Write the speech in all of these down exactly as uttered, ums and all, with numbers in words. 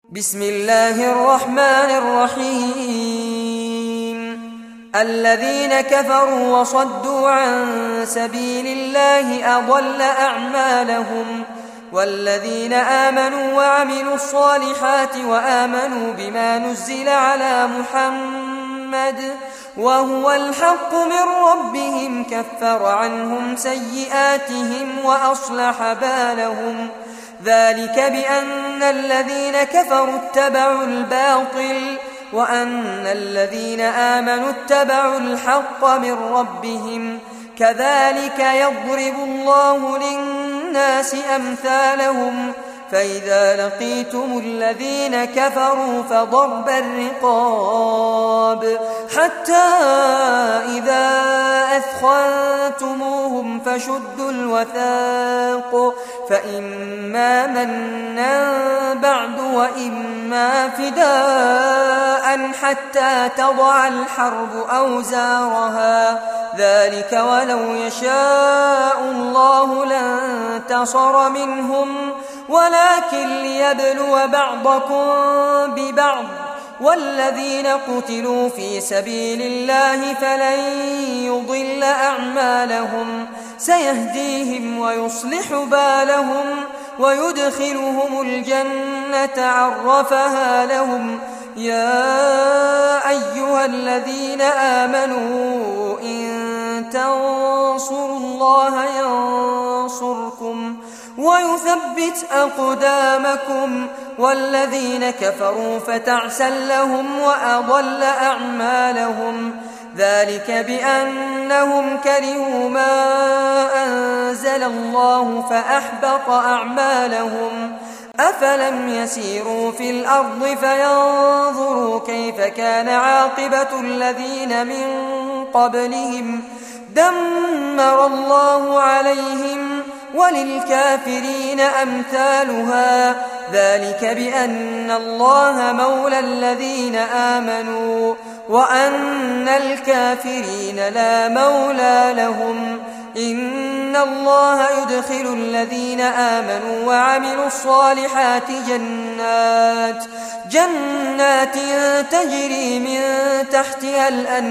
بسم الله الرحمن الرحيم. الذين كفروا وصدوا عن سبيل الله أضل أعمالهم، والذين آمنوا وعملوا الصالحات وآمنوا بما نزل على محمد وهو الحق من ربهم كفر عنهم سيئاتهم وأصلح بالهم. ذلك بأن الذين كفروا اتبعوا الباطل وأن الذين آمنوا اتبعوا الحق من ربهم. كذلك يضرب الله للناس أمثالهم، فإذا لقيتم الذين كفروا فضرب الرقاب حتى إذا أثخنتموهم فشدوا الوثاق، فإما منا بعد وإما فداء حتى تضع الحرب أوزارها. ذلك ولو يشاء الله لانتصر منهم، ولكن ليبلو بعضكم ببعض. والذين قتلوا في سبيل الله فلن يضل أعمالهم، سيهديهم ويصلح بالهم ويدخلهم الجنة عرفها لهم. يا أيها الذين آمنوا إن تنصروا الله ينصركم ويثبت أقدامكم. والذين كفروا فتعسا لهم وأضل أعمالهم. ذلك بأنهم كرهوا ما أنزل الله فأحبط أعمالهم. أفلم يسيروا في الأرض فينظروا كيف كان عاقبة الذين من قبلهم؟ دمر الله عليهم وللكافرين أمثالها. ذلك بأن الله مولى الذين آمنوا وأن الكافرين لا مولى لهم. إن الله يدخل الذين آمنوا وعملوا الصالحات جنات جنات تجري من تحتها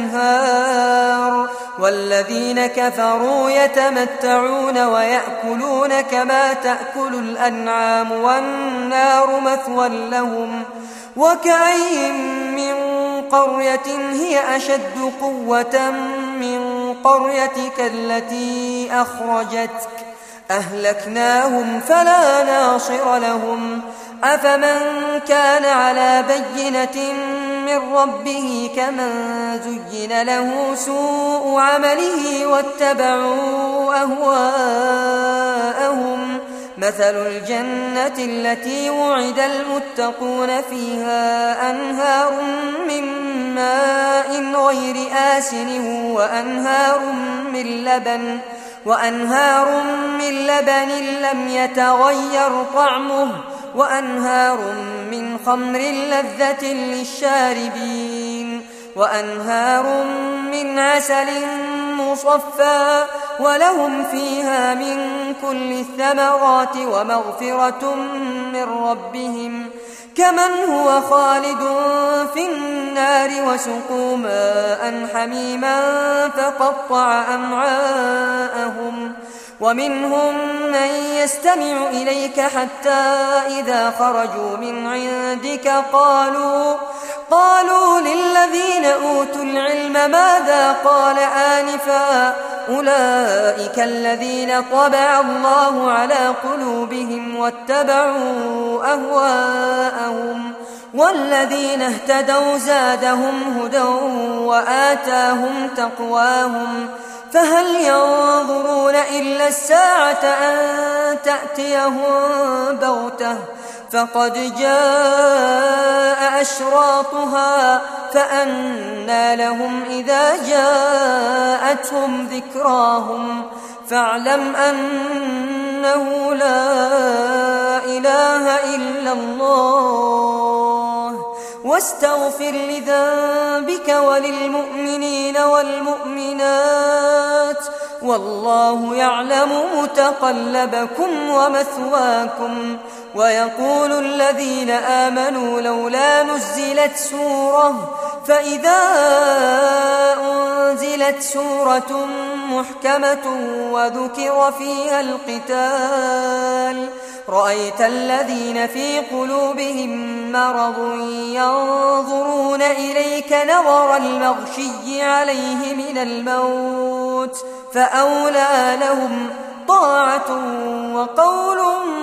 الأنهار. والذين كفروا يتمتعون ويأكلون كما تأكل الأنعام والنار مثوى لهم. وكأين من قرية هي أشد قوة من قريتك التي أخرجتك أهلكناهم فلا ناصر لهم. أفمن كان على بينة من ربه كمن زين له سوء عمله واتبعوا أهواءهم. مثل الجنة التي وعد المتقون فيها أنهار من ماء غير آسن وأنهار من لبن وأنهار من لبن لم يتغير طعمه وأنهار من خمر لذة للشاربين وأنهار من عسل مصفى ولهم فيها من كل الثمرات ومغفرة من ربهم. كمن هو خالد في النار وسقوا ماء حميما فقطع أمعاءهم. ومنهم من يستمع إليك حتى إذا خرجوا من عندك قالوا قالوا للذين أوتوا العلم ماذا قال آنفا أولئك الذين طبع الله على قلوبهم واتبعوا أهواءهم. والذين اهتدوا زادهم هدى وآتاهم تقواهم. فهل ينظرون إلا الساعة أن تأتيهم بغتة فقد جاء أشراطها فأنى لهم إذا جاءتهم ذكراهم. فاعلم أنه لا إله إلا الله واستغفر لذنبك وللمؤمنين والمؤمنات والله يعلم متقلبكم ومثواكم. ويقول الذين آمنوا لولا نزلت سورة فإذا أنزلت سورة محكمة وذكر فيها القتال رأيت الذين في قلوبهم مرض ينظرون إليك نظر المغشي عليه من الموت فأولى لهم طاعة وقول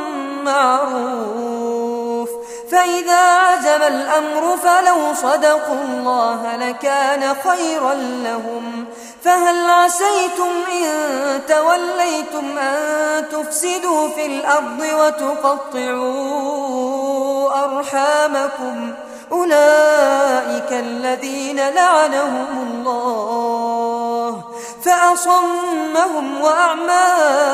معروف فإذا عزم الأمر فلو صدقوا الله لكان خيرا لهم فهل عسيتم إن توليتم أن تفسدوا في الأرض وتقطعوا أرحامكم أولئك الذين لعنهم الله فأصمهم وأعمى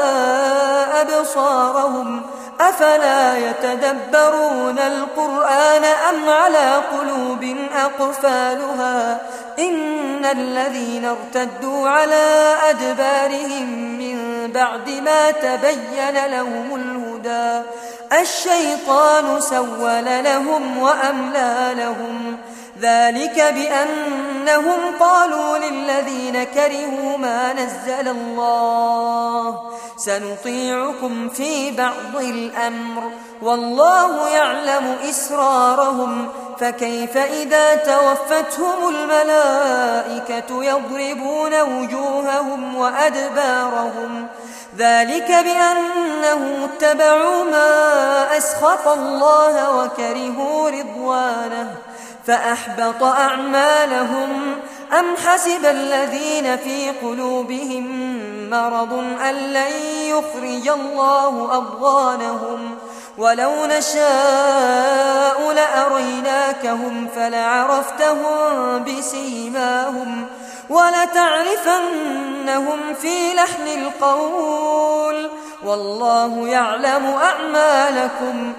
أبصارهم أفلا يتدبرون القرآن أم على قلوب أقفالها إن الذين ارتدوا على أدبارهم من بعد ما تبين لهم الهدى الشيطان سول لهم وأملى لهم ذلك بأنهم قالوا للذين كرهوا ما نزل الله سنطيعكم في بعض الأمر والله يعلم إسرارهم فكيف إذا توفتهم الملائكة يضربون وجوههم وأدبارهم ذلك بأنهم اتبعوا ما أسخط الله وكرهوا رضوانه فأحبط أعمالهم أم حسب الذين في قلوبهم مرض أن لن يخرج الله أضغانهم ولو نشاء لأريناكهم فلعرفتهم بسيماهم ولتعرفنهم في لحن القول والله يعلم أعمالكم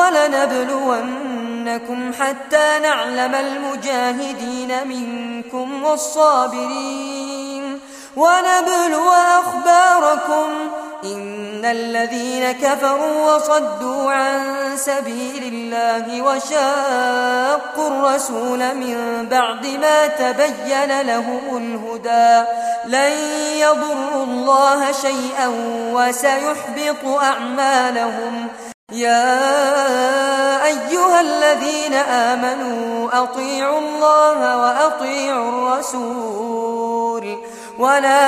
ولنبلونكم حتى نعلم المجاهدين منكم والصابرين ونبلو أخباركم إن الذين كفروا وصدوا عن سبيل الله وشاقوا الرسول من بعد ما تبين لهم الهدى لن يضروا الله شيئا وسيحبط أعمالهم يا أيها الذين آمنوا أطيعوا الله وأطيعوا الرسول ولا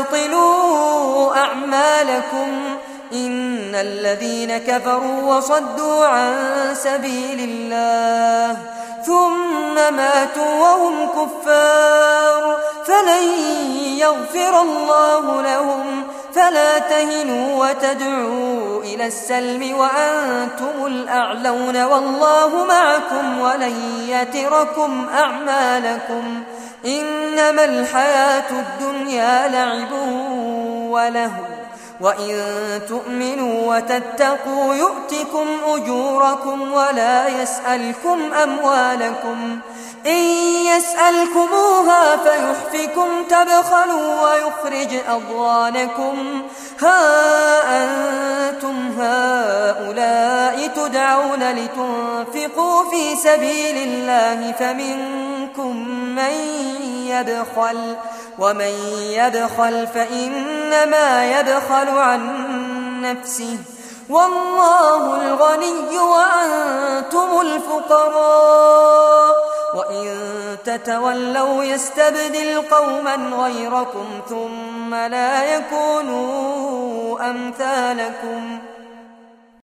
تبطلوا أعمالكم إن الذين كفروا وصدوا عن سبيل الله ثم ماتوا وهم كفار فلن يغفر الله لهم فلا تهنوا وتدعوا إلى السلم وأنتم الأعلون والله معكم ولن يتركم أعمالكم إنما الحياة الدنيا لعب ولهو وإن تؤمنوا وتتقوا يؤتكم أجوركم ولا يسألكم أموالكم إن يسألكموها فيحفكم تبخلوا ويخرج أضغانكم ها أنتم هؤلاء تدعون لتنفقوا في سبيل الله فمنكم من يبخل ومن يبخل فإنما يبخل عن نفسه والله الغني وأنتم الفقراء وإن تتولوا يستبدل قوما غيركم ثم لا يكونوا أمثالكم